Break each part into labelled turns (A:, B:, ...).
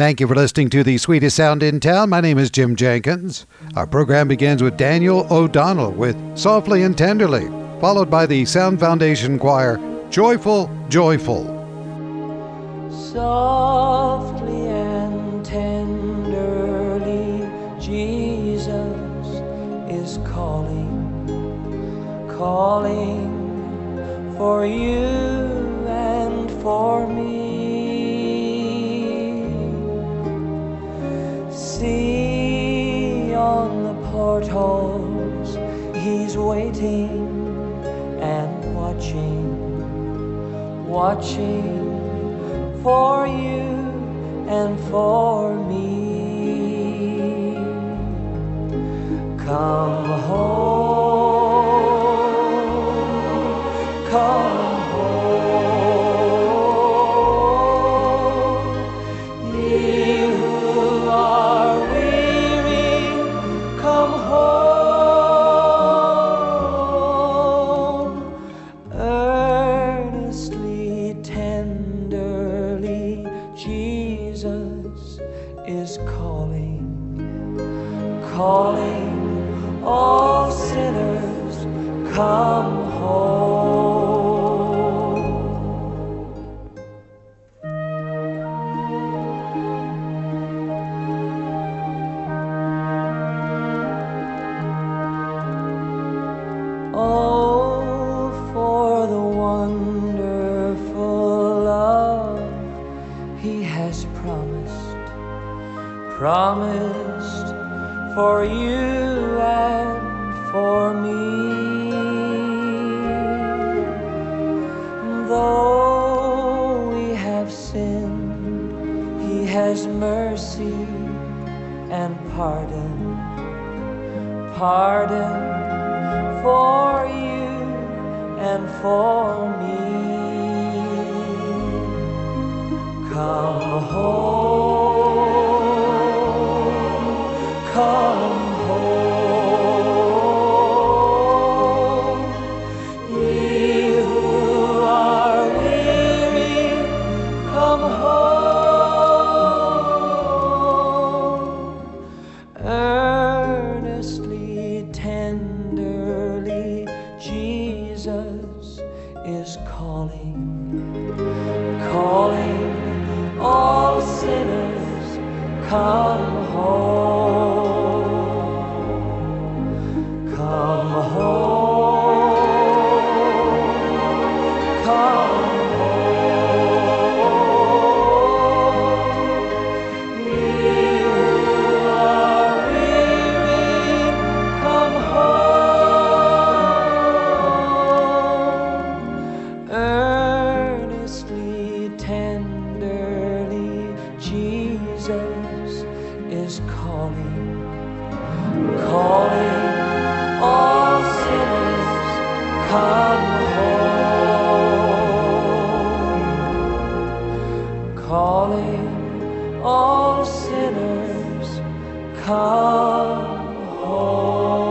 A: Thank you for listening to the sweetest sound in town. My name is Jim Jenkins. Our program begins with Daniel O'Donnell with Softly and Tenderly, followed by the Sound Foundation Choir, Joyful, Joyful.
B: Softly and tenderly, Jesus is calling, calling for you and for me. See on the portals, he's waiting and watching, watching for you and for me. Come home, come home, ye who are weary, come home, earnestly, tenderly, Jesus is calling, calling all sinners, come home. Oh, for the wonderful love he has promised for you and for me. Though we have sinned, he has mercy and pardon for you and for me. Come home, come home, ye who are weary, come home, earnestly, tenderly, Jesus is calling, calling all sinners, come home, come home, come home, ye who are weary, come home, earnestly, tenderly, Jesus is calling, calling all sinners, come home, calling all sinners, come home.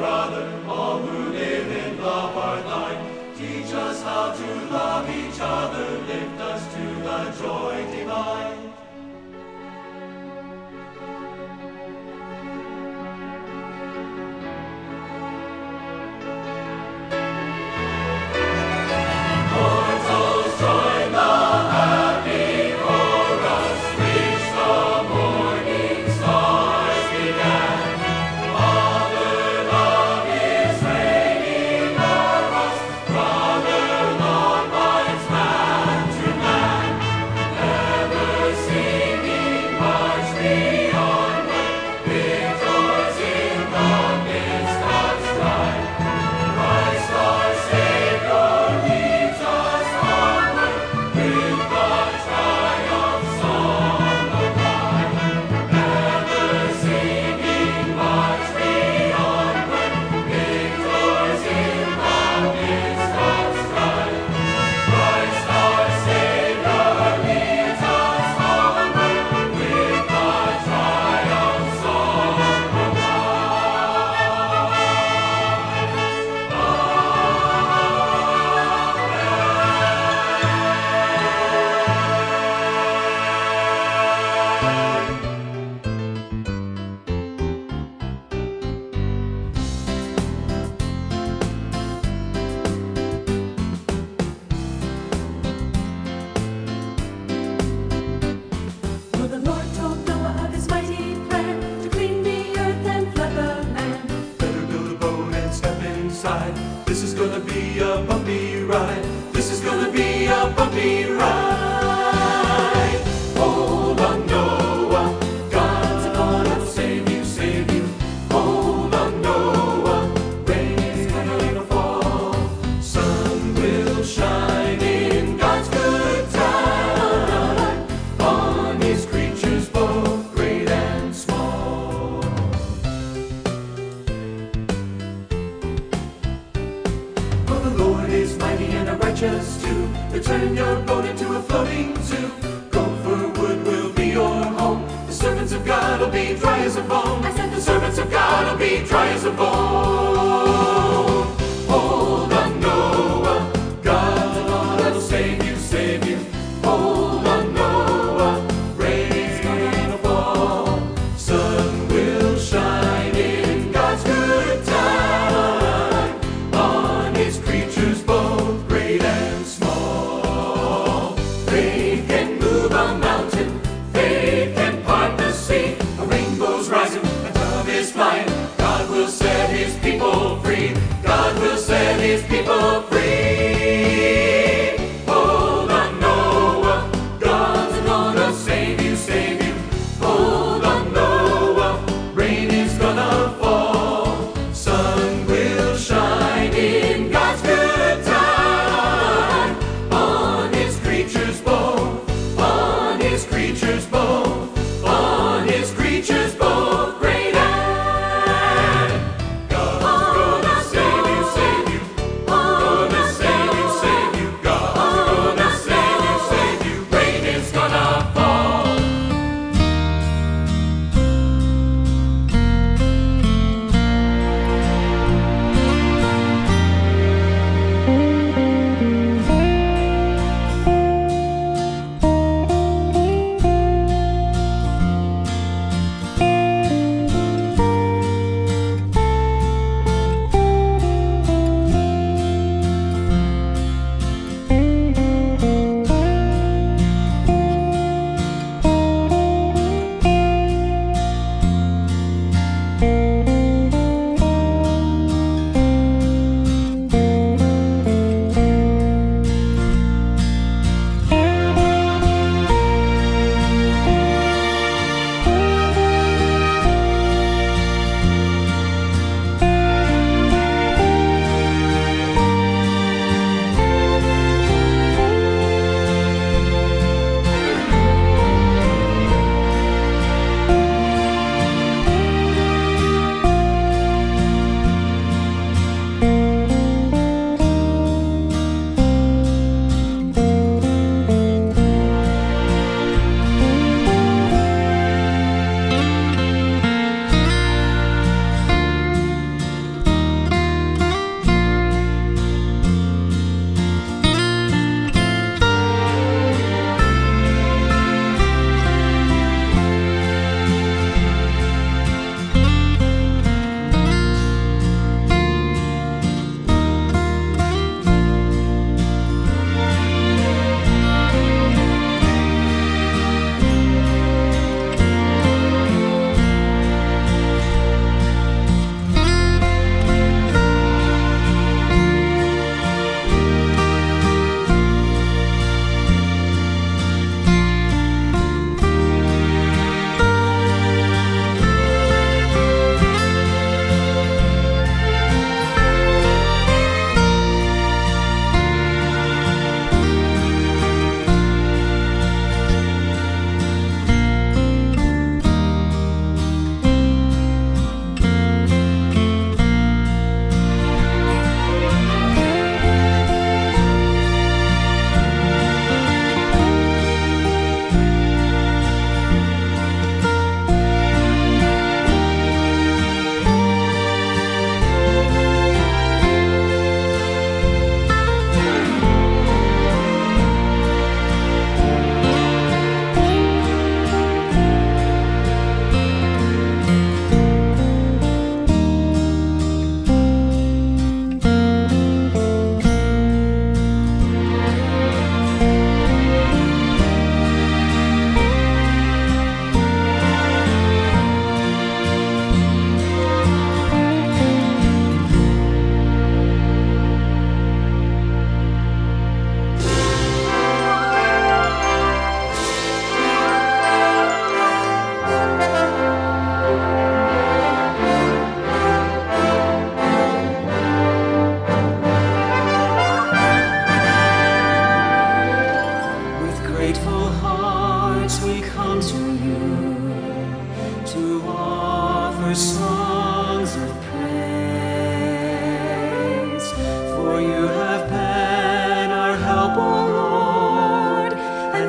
C: Christ our brother, all who live in love are thine. Teach us how to love each other. be a bumpy ride. Hold on, Noah, God's gonna save you, save you. Hold on, Noah, rain's gonna fall. Sun will shine in God's good time on his creatures both great and small. For the Lord is mighty and righteous too, to turn your boat into a floating zoo. Gopher Wood will be your home. The servants of God will be dry as a bone. I said the servants of God will be dry as a bone. Hold on, Noah, God's gonna save you, save you. Hold on, Noah, rain's gonna fall. Sun will shine in God's good time on his creatures both great and small. Faith can move a mountain, faith can part the sea. A rainbow's rising, a dove is flying, God will set his people free.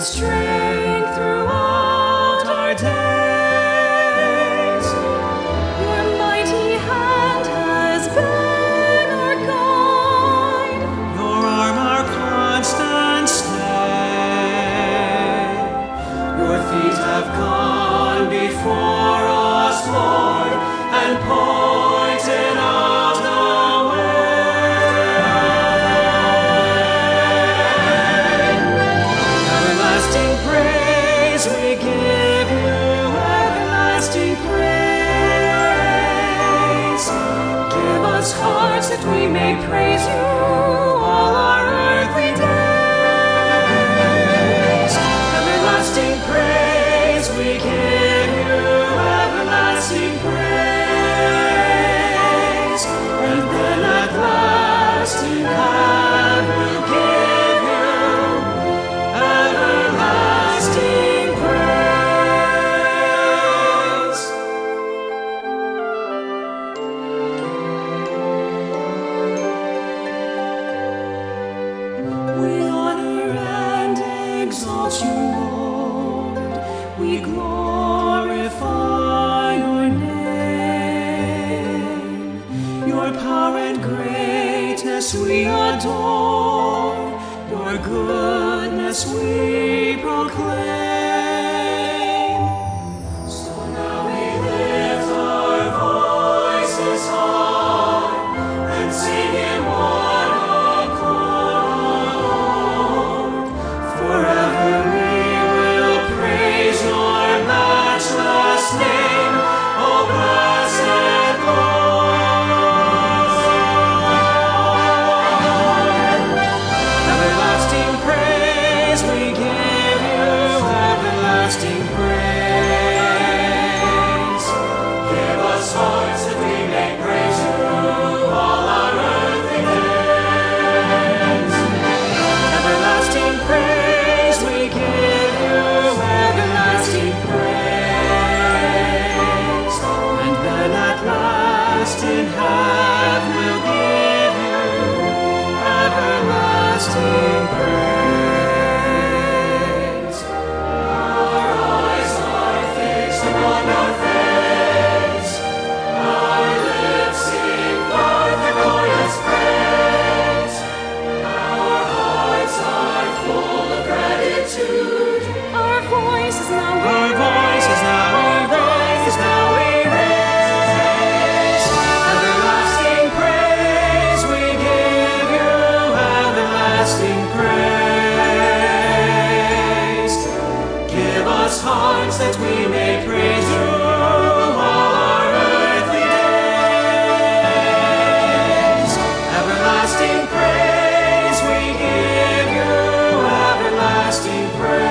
D: strength throughout our days. Your mighty hand has been our guide, your arm our constant stay. Your feet have gone before us, Lord, and pointed out the hearts that we may praise you all our earthly days. Everlasting praise we give you, everlasting praise. And then at last in heaven we'll give you everlasting praise. We honor and exalt you, Lord. We glorify your name. Your power and greatness we adore. Your goodness we proclaim. So now we lift our voices high and sing in one accord. Forever we will praise your matchless name, O blessed Lord. Everlasting praise we give you, everlasting praise. Give us hearts that we may praise you all our earthly days. Everlasting praise we give you, everlasting praise. And then at last in heaven we'll give you everlasting praise. Our eyes are fixed upon your face. Our lips sing forth the glorious praise. Our hearts are full of gratitude. Our voices now we raise. Everlasting praise we give you, everlasting praise. Give us hearts that we may praise you all our earthly days. Everlasting praise we give you, everlasting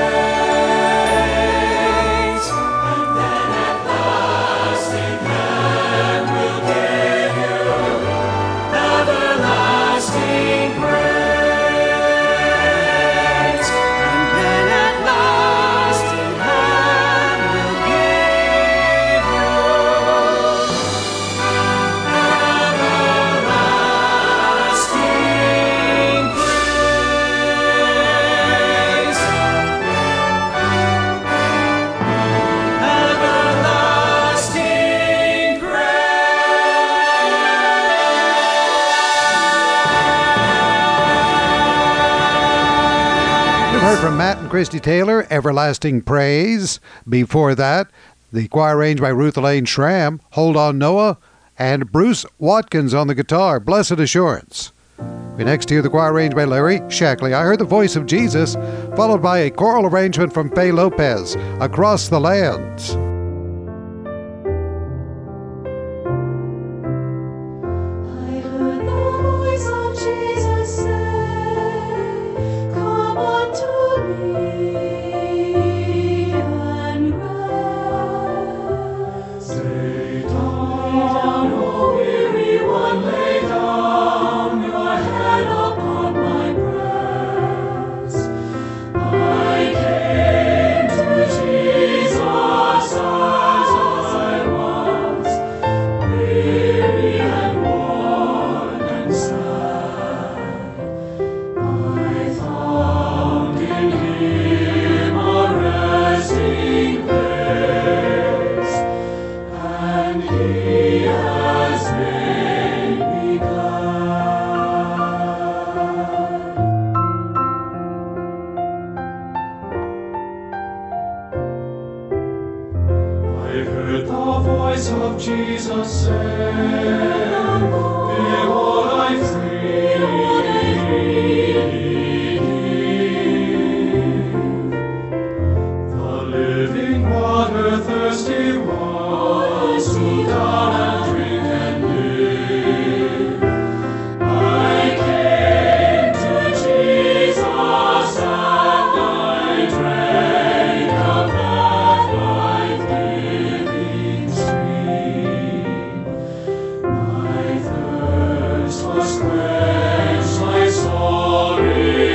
D: praise. And then at last in heaven we'll give you everlasting praise. And then at last in heaven we'll give you everlasting praise. Everlasting
A: We've heard from Matt and Christy Taylor, Everlasting Praise. Before that, the choir arranged by Ruth Elaine Schramm, Hold On Noah, and Bruce Watkins on the guitar, Blessed Assurance. We next hear the choir arranged by Larry Shackley, I Heard the Voice of Jesus, followed by a choral arrangement from Faye Lopez, Across the Lands.
D: I heard the voice of Jesus say, Come unto me and rest. Lay down, O weary one, lay down your head upon my breast. I came to Jesus. voice of Jesus said, Behold, I freely give. The living water, thirsty ones, stoop down and drink and live. I came to Jesus and I drank of that life-giving stream. My thirst was quenched, my soul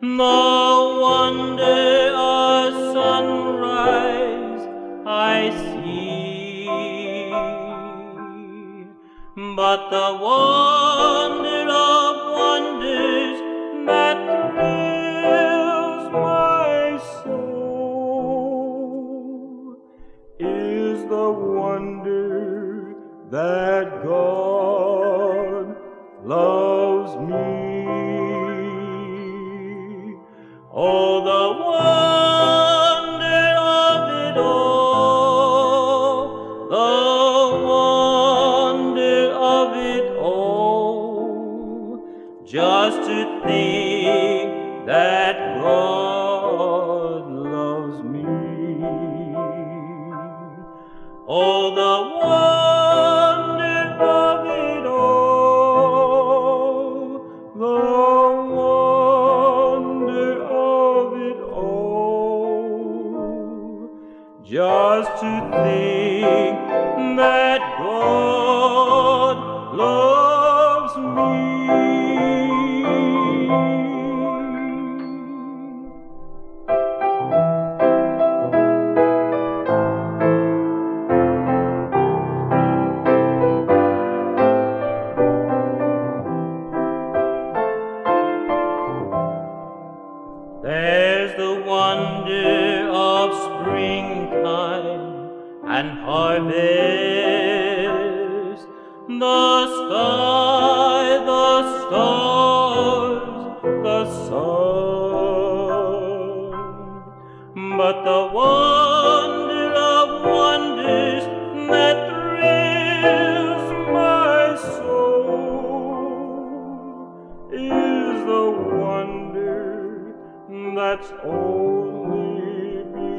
D: The wonder of sunrise I see, but the wonder of wonders that thrills my soul is the wonder that God loves me. Oh, the wonder of it all, the wonder of it all, just to think that God loves me. Oh, the wonder of it all, the wonder of it all, just to think that God loves me. There's the wonder of springtime and harvest, the sky, the stars, the sun, but the wonder of wonders that thrills my soul is the wonder that's only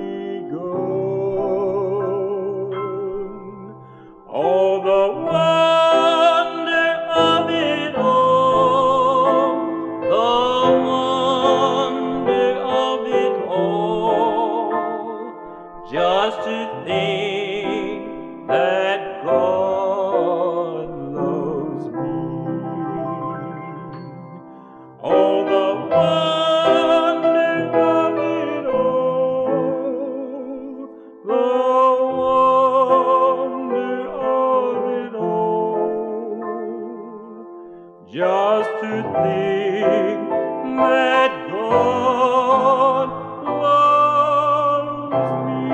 D: begun. Oh, the wonder of it all, the wonder of it all, just to think that God loves me. Oh, the wonder of it all, the wonder of it all, just to think that God loves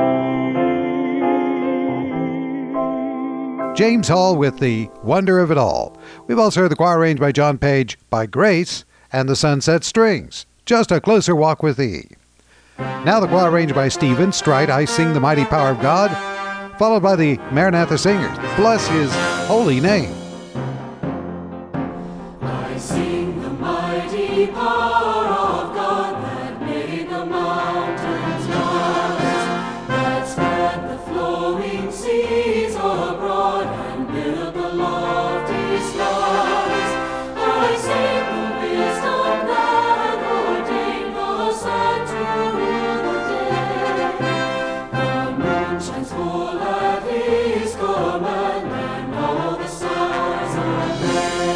D: me.
A: James Hall with The Wonder of It All. We've also heard the choir arranged by John Page, By Grace, and the Sunset Strings, Just a Closer Walk with Thee. Now the choir arranged by Stephen Strite, I Sing the Mighty Power of God, followed by the Maranatha Singers, Bless His Holy Name.
C: I sing the mighty power of God that made the mountains rise, that spread the flowing seas abroad and built the lofty skies. I sing the wisdom that ordained the sun to rule the day. The moon shines full at His command, and all the stars obey.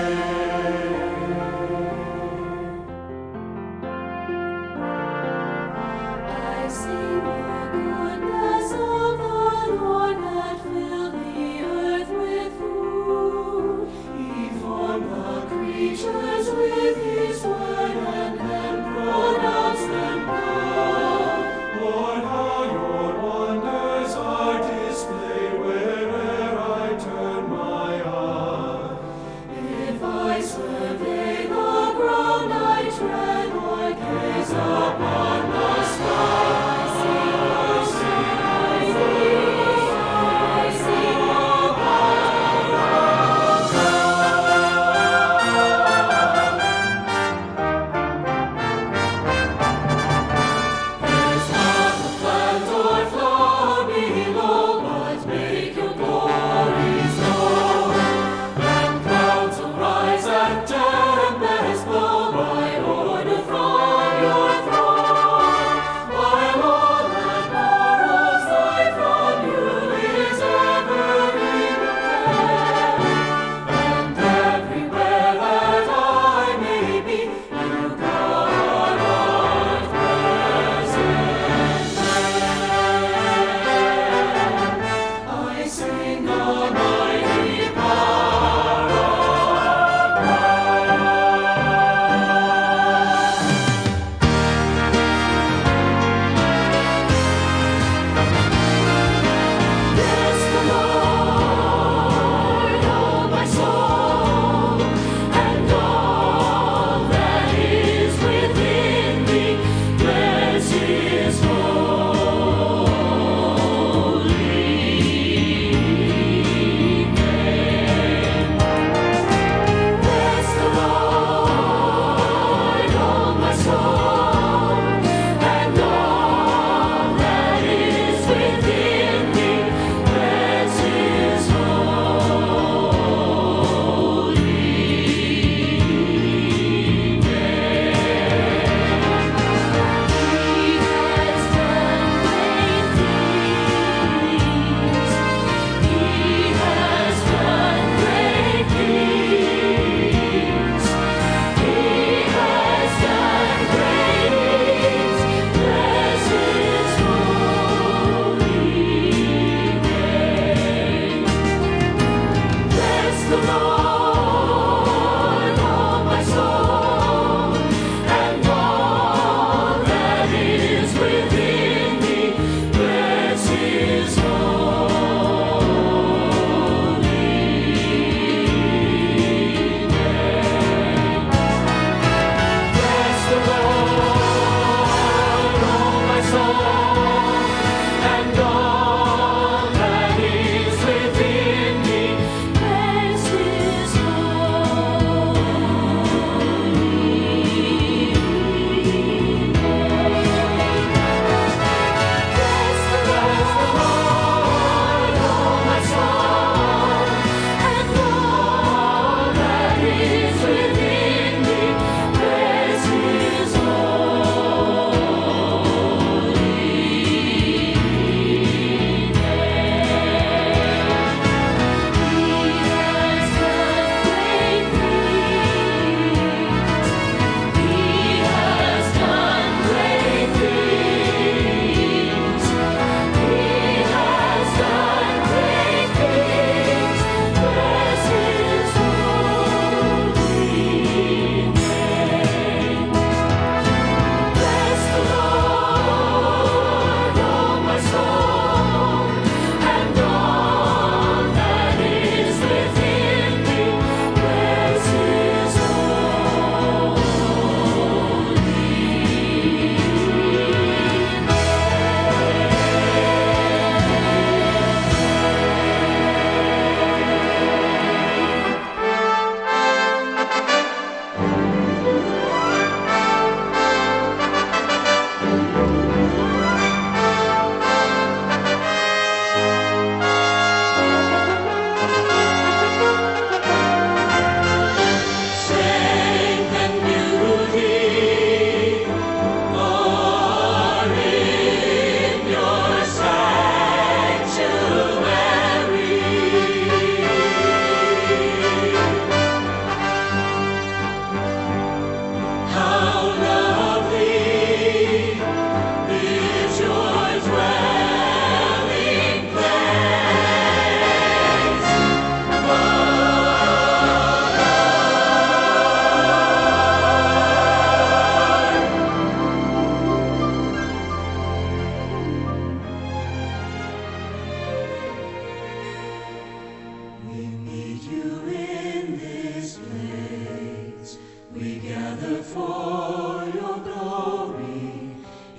C: I sing the goodness of the Lord that filled the earth with food. He formed the creatures with His word and then pronounced them good. Lord, how your wonders are displayed where'er I turn my eye. If I survey the ground I tread or gaze upon the sky, I sing the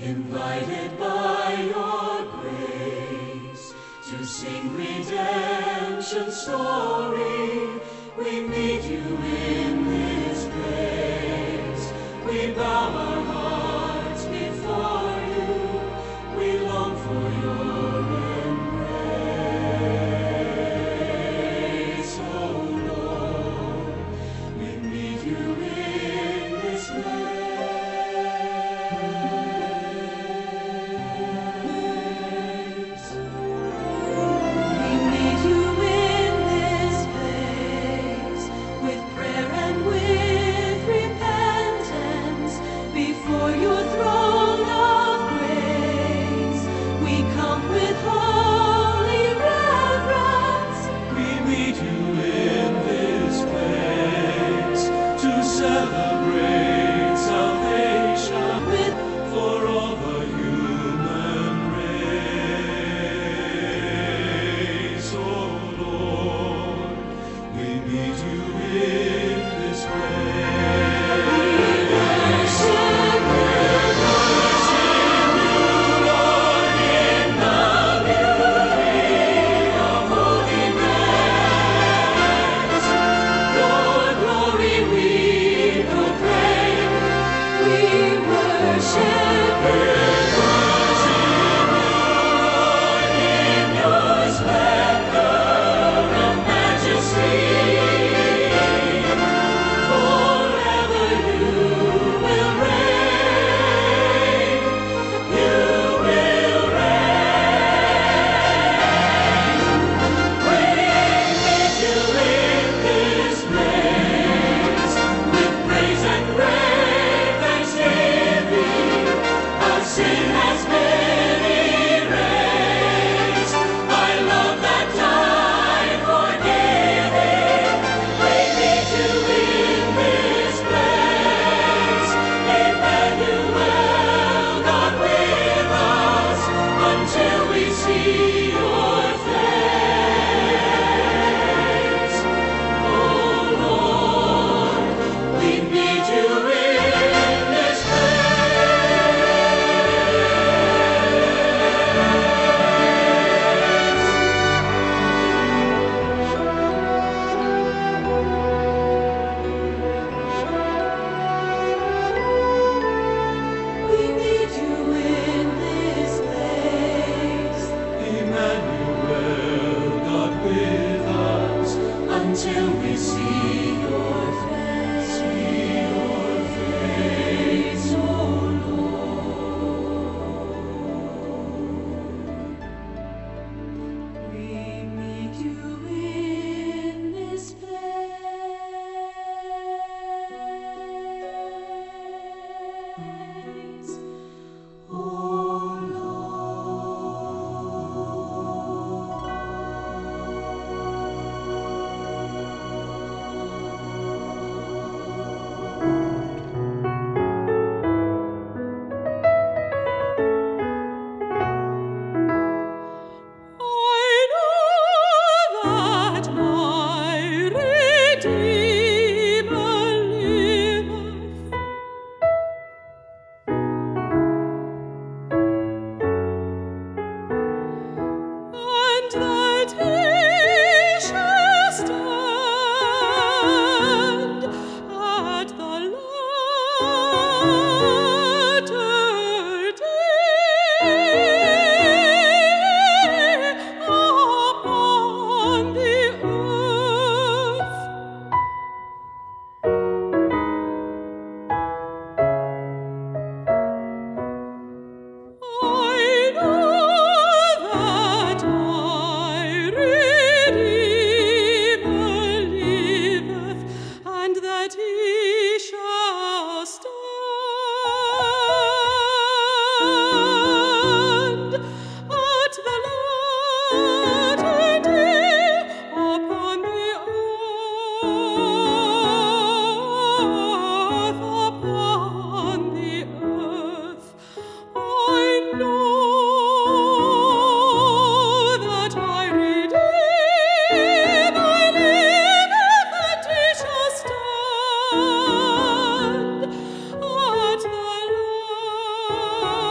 D: invited by your grace to sing redemption's story. We meet you in this place. We bow our hearts before you. We long for your embrace, oh Lord. We meet you in this place. We meet you in this place with prayer and with repentance before your throne of grace. We come with holy reverence. We meet you in this place to celebrate salvation for all the human race. Oh Lord, we meet you in this place. We worship you, Lord, in the beauty of holiness. Your glory we proclaim. We worship you, Lord, in your splendor and majesty. Forever you will reign. You will reign. We meet you in this place with praise and great thanksgiving. Our sin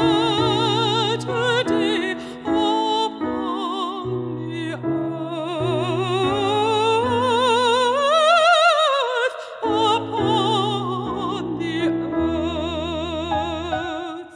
D: Saturday upon the earth, upon the earth.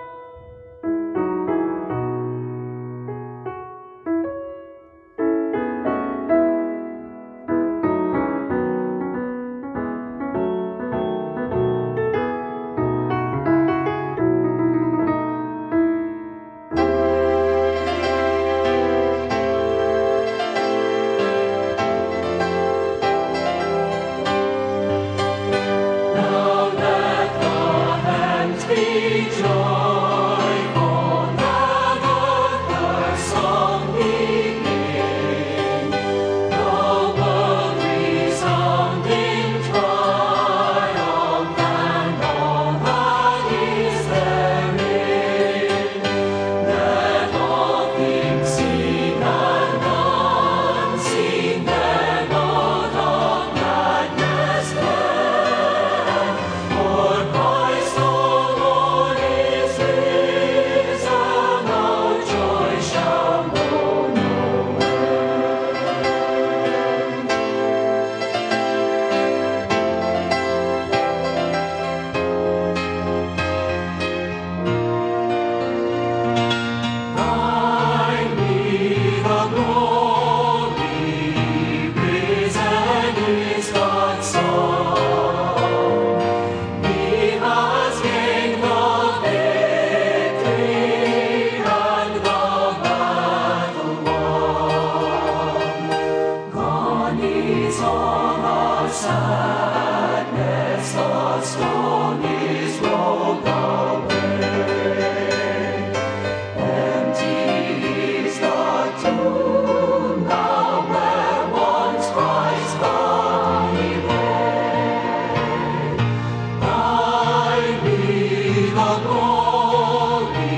D: Now let the hands be joyful, now let the song begin. The world resound in triumph, and all that is therein. Let all things sing and unseen their note of gladness bear. For Christ the Lord is risen, our joy shall know no Thine be the glory, risen is God's Son. He has gained the victory and the battle won. Gone is all our sadness, the stone is rolled away. Empty is the tomb now where once Christ's body lay. Thine be the glory,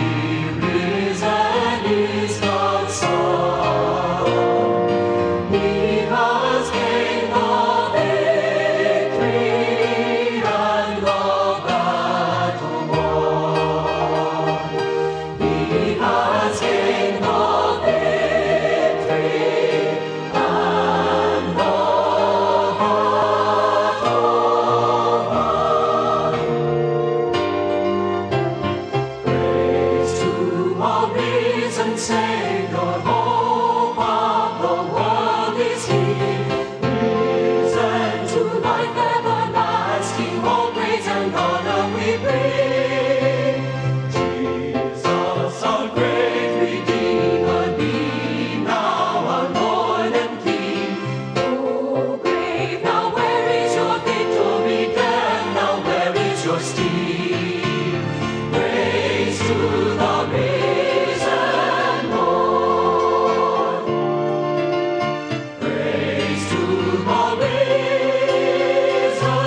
D: risen is God's Son. He has gained the victory and the battle won. He has gained the victory and the battle won. Praise to our risen Savior, hope of the world is He. Risen to life everlasting, all praise and honor we bring. Jesus, our great Redeemer, be now our Lord and King. Oh, grave, now where is your victory? Death, now where is your sting? Praise to the risen Lord. Praise to the risen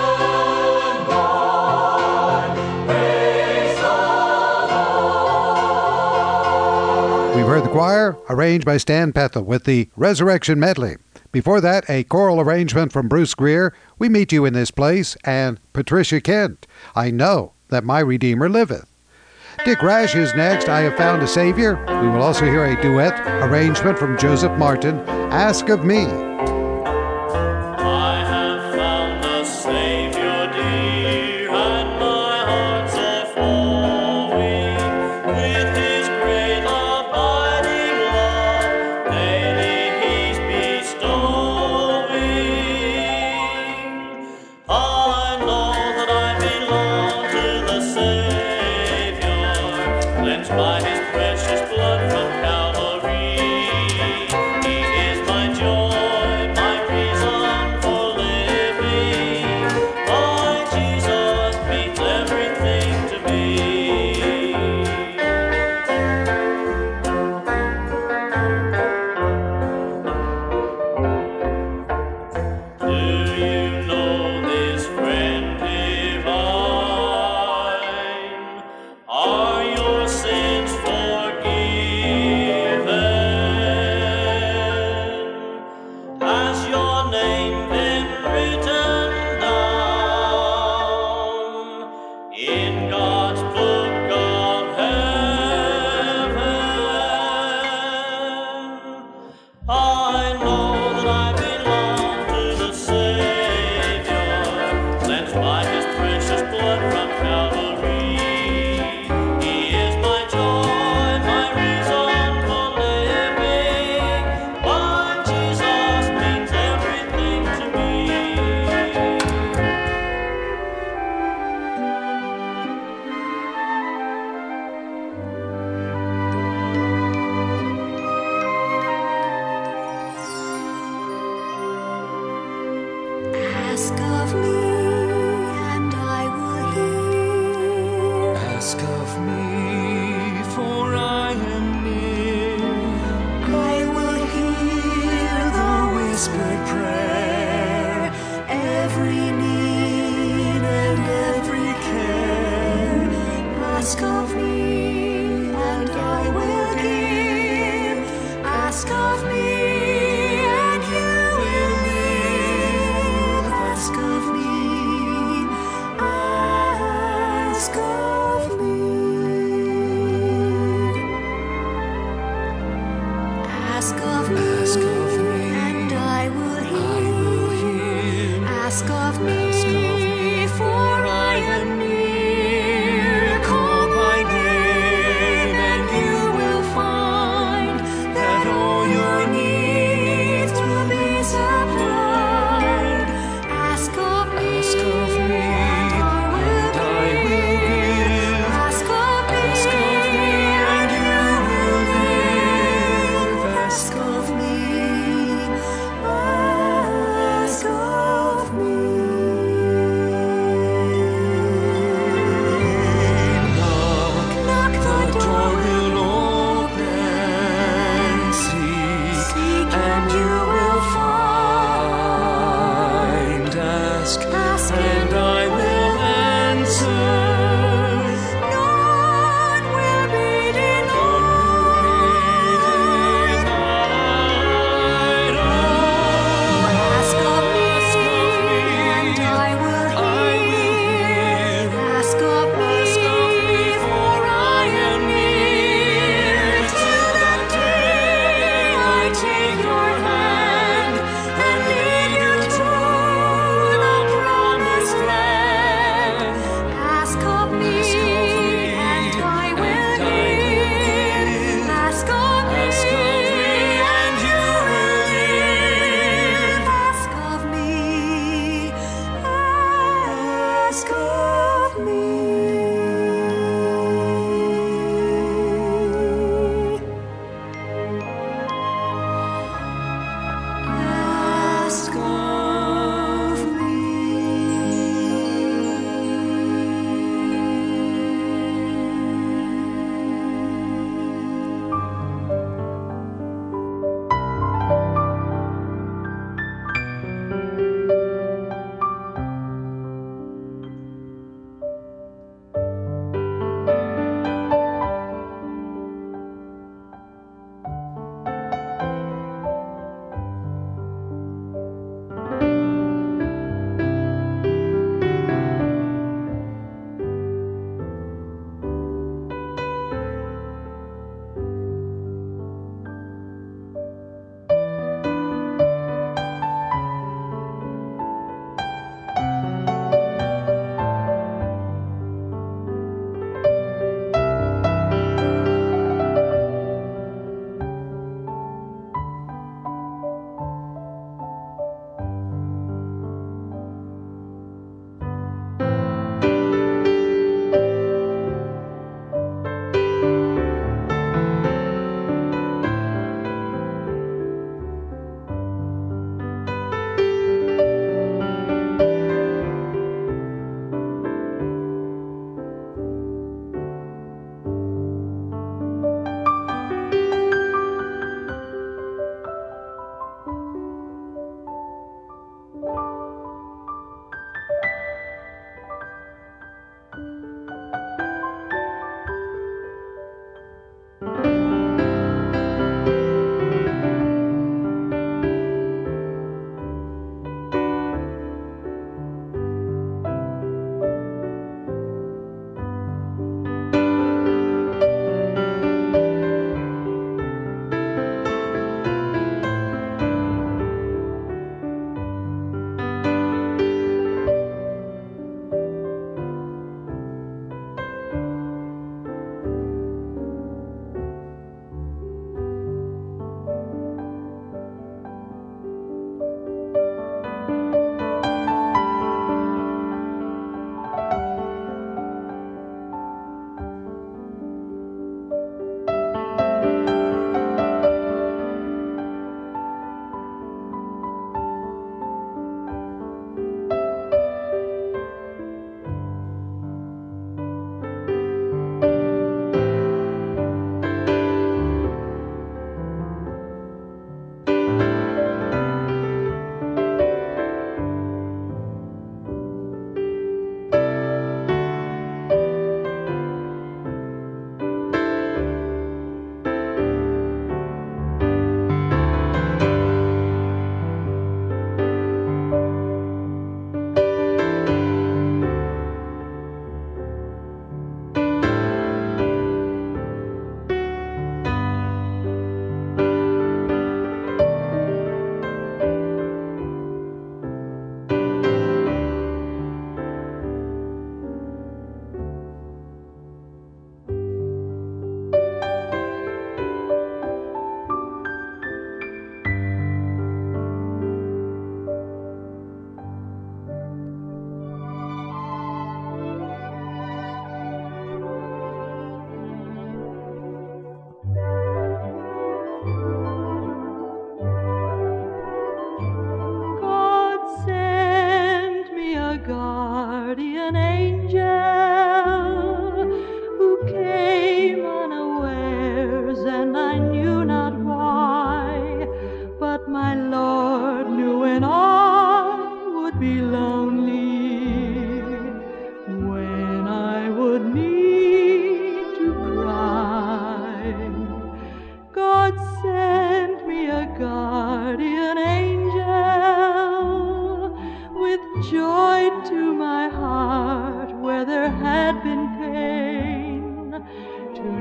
D: Lord. Praise the Lord.
A: We've heard the choir, arranged by Stan Pethel, with the Resurrection Medley. Before that, a choral arrangement from Bruce Greer, We Meet You in This Place, and Patricia Kent, I Know That My Redeemer Liveth. Dick Rash is next, I Have Found a Savior. We will also hear a duet arrangement from Joseph Martin, Ask of Me.
E: I have found a Savior dear, and my heart's a-flowing with His great abiding love, daily He's bestowing. I know that I belong to the Savior, cleansed by His precious blood from Calvary. He is my joy
D: Ask of me, for I am near. I will hear the whispered prayer, every need and every care. Ask of me, and I will give. Ask of me, and you will live. Ask of me, ask of me.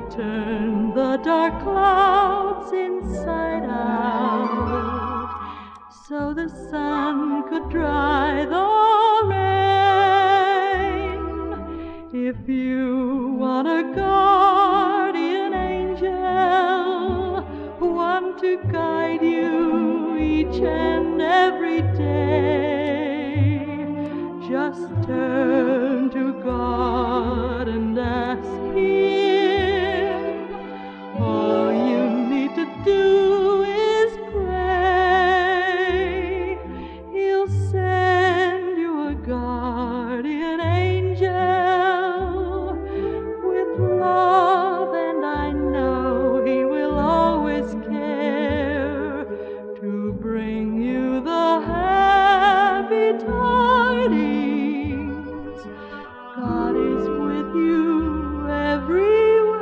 F: turned the dark clouds inside out so the sun could dry the rain. If you want a guardian angel, one to guide you each and every day, just turn to God and ask Him. All you need to do is pray. He'll send you a guardian angel with love, and I know He will always care to bring you the happy tidings. God is with you everywhere.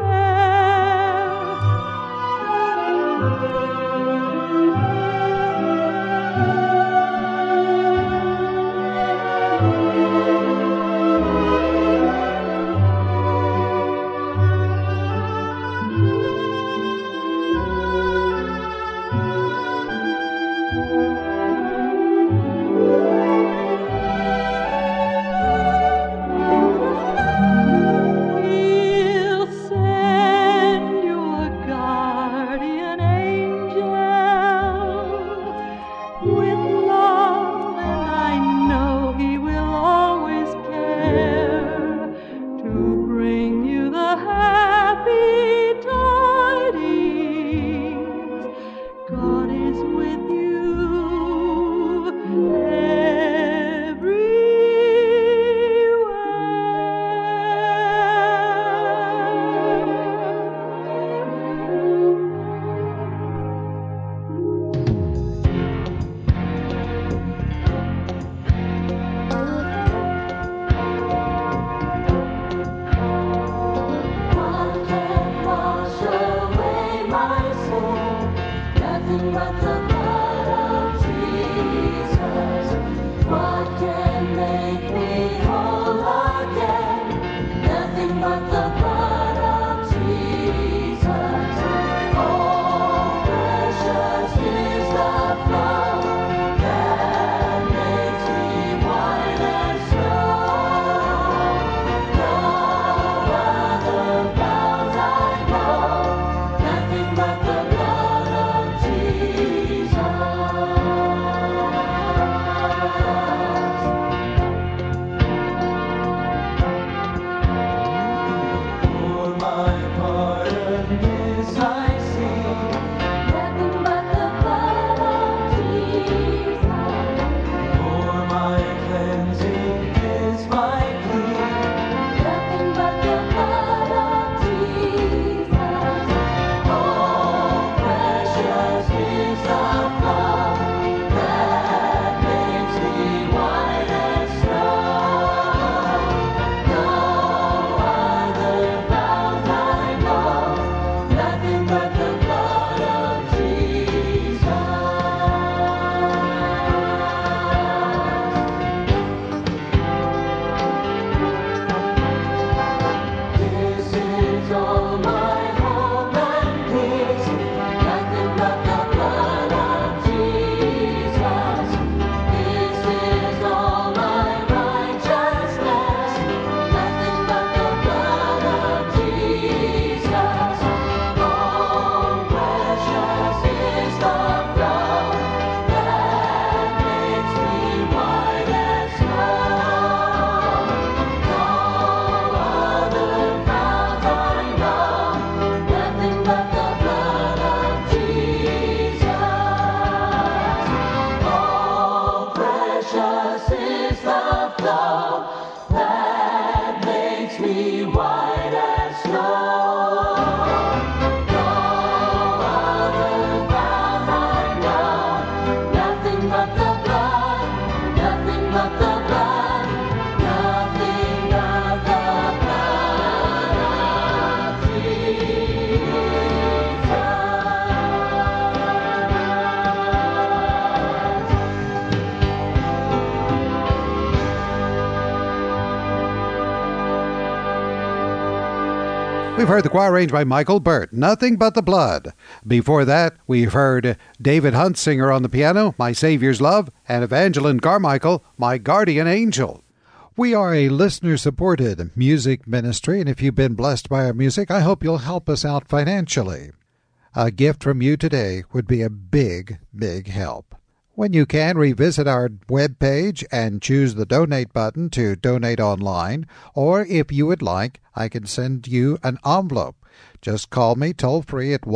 F: He'll send you a guardian angel with love, and I know He will always care to bring you the happy tidings. God is with you
D: What can wash away my sin? Nothing but the blood of Jesus. What can make me whole again? Nothing but the blood of Jesus. Oh, precious is the flow that makes me white as snow. No other vows I know, nothing but the blood of Jesus. For my pardon this I see, nothing but the blood of Jesus. For my cleansing is my plea, nothing but the blood of Jesus. Oh, precious is the flow that makes me white as snow. No other vows I know, nothing but the blood of Jesus. This is all my hope and peace, nothing but the blood of Jesus. This is all my righteousness, nothing but the blood of Jesus. Oh, precious is the flow that makes me white as snow. No other vows I know, nothing but the blood of Jesus. Oh, precious is the flow that makes me white as snow. No other vows I know, nothing but the blood, nothing but the blood, nothing but the blood of Jesus.
A: We've heard the choir arranged by Michael Burt, Nothing But the Blood. Before that, we've heard David Huntsinger on the piano, My Savior's Love, and Evangeline Carmichael, My Guardian Angel. We are a listener-supported music ministry, and if you've been blessed by our music, I hope you'll help us out financially. A gift from you today would be a big, big help. When you can, revisit our webpage and choose the donate button to donate online, or if you would like, I can send you an envelope. Just call me toll-free at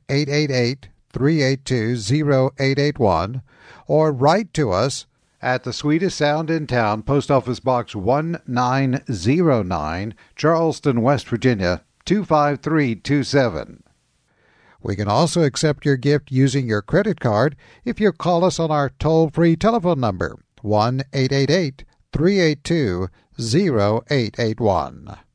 A: 1-888-382-0881, or write to us at the Sweetest Sound in Town, Post Office Box 1909, Charleston, West Virginia, 25327. We can also accept your gift using your credit card if you call us on our toll-free telephone number, 1-888-382-0881.